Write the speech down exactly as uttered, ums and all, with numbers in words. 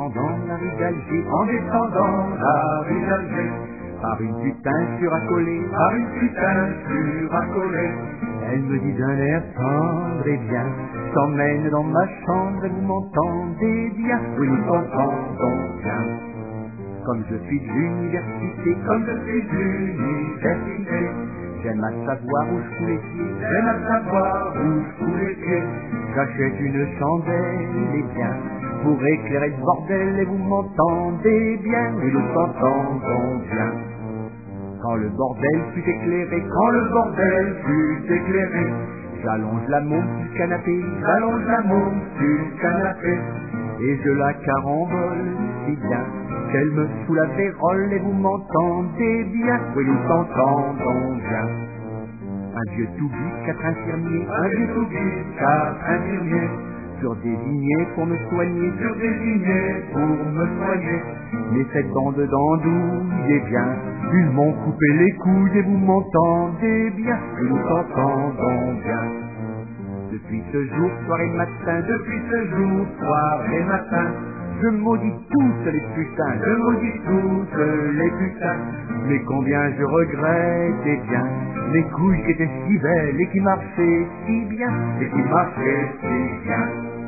descendant la rue d'Alger, en descendant la rue d'Alger, par une putain suraccolée, par une putain suraccolée, elle me dit d'un air tendre et bien, je t'emmène dans ma chambre et vous m'entendez bien, oui nous t'entendons bien. Comme je suis de l'université, comme je suis de l'université, j'aime à savoir où je fous les pieds, j'aime à savoir où je fous les pieds. J'achète une chandelle et bien, pour éclairer le bordel et vous m'entendez bien, oui nous t'entendons bien. Quand le bordel fut éclairé, quand le bordel fut éclairé, j'allonge la môme sur le canapé, j'allonge la môme sur le canapé, et je la carambole si bien qu'elle me fout la vérole et vous m'entendez bien, oui nous t'entendons bien. Un vieux toubib, quatre infirmiers, un vieux toubib, quatre infirmiers, sur désigné pour me soigner, sur désigné pour me soigner. Mais cette bande d'andouilles est bien, ils m'ont coupé les couilles et vous m'entendez bien, et nous t'entendons bien. Depuis ce jour, soir et matin, depuis ce jour, soir et matin, je maudis toutes les putains, je maudis toutes les putains. Mais combien je regrette, eh bien, les couilles qui étaient si belles et qui marchaient si bien, et qui marchaient si bien.